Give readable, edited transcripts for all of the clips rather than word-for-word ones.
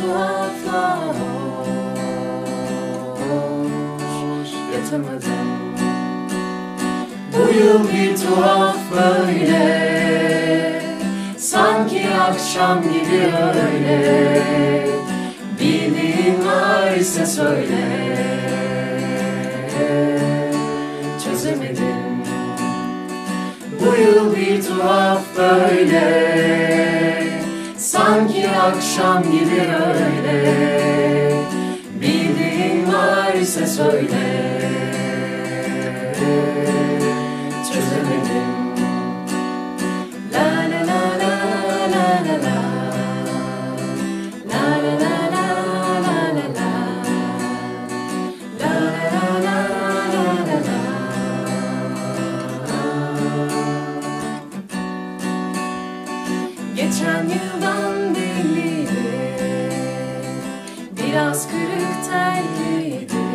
tuhafla hoş yatamadım. Bu yıl bir tuhaf böyle, sanki akşam gibi öyle. Bildiğin var ise söyle. Çözemedim. Bu yıl bir tuhaf böyle, sanki akşam gibi öyle. Bildiğin var ise söyle. Çözemedim. La la la la la la la. La la la la la la la. La la la la la la. Geçen yıldan belliydi, biraz kırık telliydi,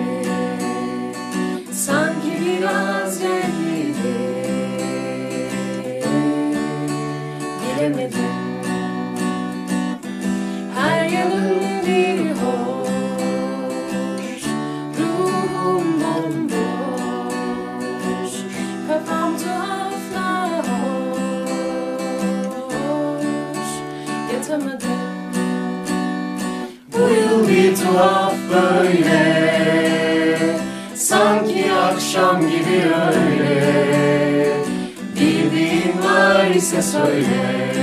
sanki biraz renkliydi. Bilemedim. Her yanım bir hoş, ruhum bomboş, kafam tuhafla hoş yatamadım. Bu yıl bir tuhaf böyle, sanki akşam gibi öyle. Bildiğin var ise söyle.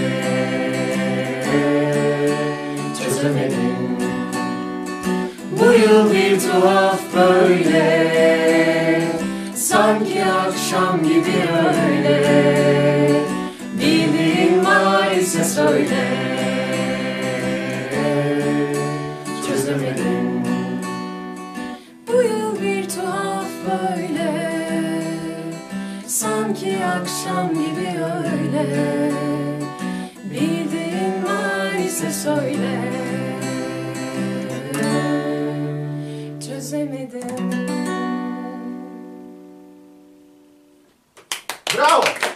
Çözemedim. Bu yıl bir tuhaf böyle, sanki akşam gibi öyle. Bildiğin var ise söyle. Çözemedim. Bu yıl bir tuhaf böyle, sanki akşam gibi öyle. Bildiğin var ise söyle. Çözemedim. Bravo!